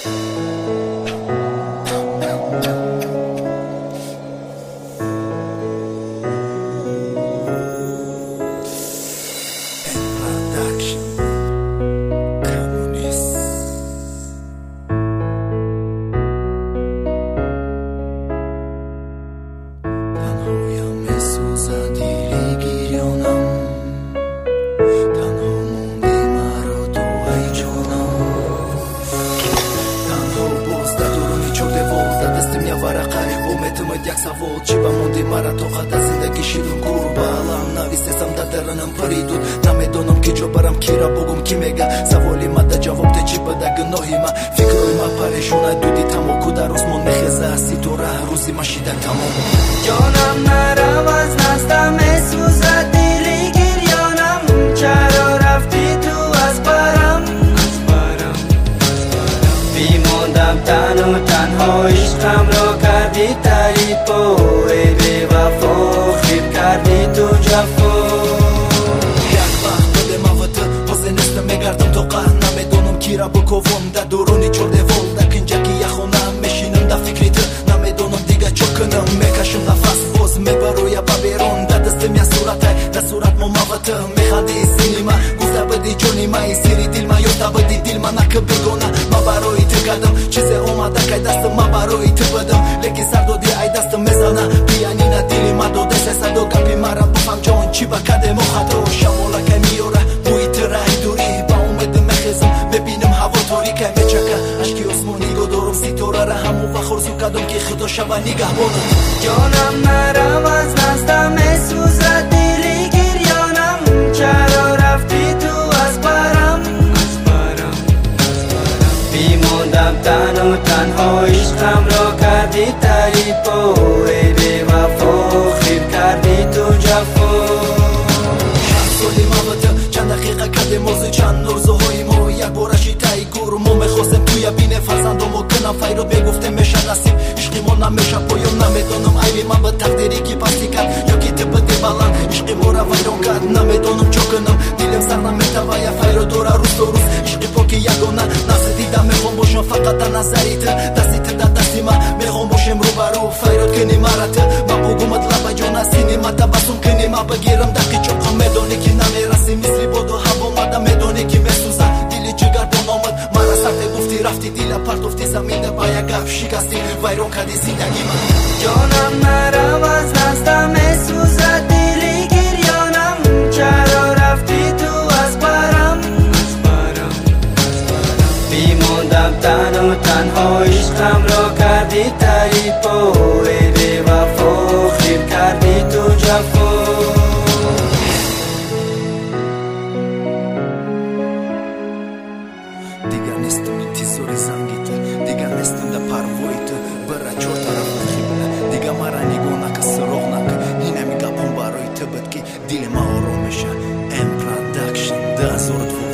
як савол чи ба монди мара тоқат аз зиндагӣ ширин курбаалам нависесам дар даранам паридуд намедонам ки ҷо барам кира богум ки мега саволи ма да ҷавоб те чӣ бада гуноҳи ма фикрҳои ма парешона дуди тамоку дар осмон мехеза ситора рӯзи ма шида тамом ҷонам нарав аз настам месӯзад дили гирёнам чаро рафти ту аз барам бимондам тану танҳо ишқамро карди тарипо эй бевафо хиб карди ту ҷафо як вақт будем авату ҳозир нестам мегардам тоқа намедонам кира буковон дар дуруни чордевол дар кинҷаки яхонам мешинам дар фикри ту намедонам дига чо кунам мекашам нафас боз мебароя ба берон дар дастам як суратай дар сурат момавату механди синима гуфта биди ҷони маи сири дилма ёфта биди дилма нака бегона ма барои ту кардам чизе омада кай дастам ма барои ту будам лекин сардоди ай дастам мезана пианина дили ма додаса садо гапи мара буфам ҷон чӣ ба кадемо хато шамолакай миёра бӯи ту рай дурӣ ба умеди мехезам мебинам ҳаво торика мечака ашки осмон нигоҳ дорам ситораро ҳамон вақт орзу кардам ки худо шава нигаҳбонам ҷонам нарав аз дастам месӯзад дили гирёнам чаро рафти ту аз барам бимондам тану танҳо ишқамро карди тарипо эй бевафо хиб карди ту ҷафо соли мавата чанд дақиқа кардем озу чанд орзуҳои мо якбораши таи гур мо мехостем туя бинем фарзандомо кунам файрод мегуфтем меша насиб ишқи мо намеша поён намедонам айби ман ба тақдири ки пасти кард ёки ту биди баланд ишқи мора вайрон кард намедонам чо кунам дилем сар наметавая файродора рӯзто рӯз ишқи поки ягона нафси дида мехом бошам фақат дар назари ту дасти ту дар дасти ман мехом бошем рӯбарӯ файрод кунӣ мара ту ман бугумат лаба ҷона сини ма табассум кунӣ ма бигирам дақи чоқам медонӣ ки намераси мисли боду ҳаво мада медонӣ ки месӯза дили ҷигардон омад мара сарте гуфти рафти дила партофти заминда ба як гап шикасти вайрон карди зиндагӣ ман ҷонам нарав аз дастам месӯзад дили гирёнам чаро рафти ту аз барам бимондам тану танҳо ишқамро карди тарипо эй бевафо хиб карди ту ҷафо дигар нестам интизори занги ту дигар нестам дар парвои ту бира чортараф нахибла дигар мара нигоҳ нака суроғ нака инами гапон барои ту буд ки дили ма ором меша М Production 2002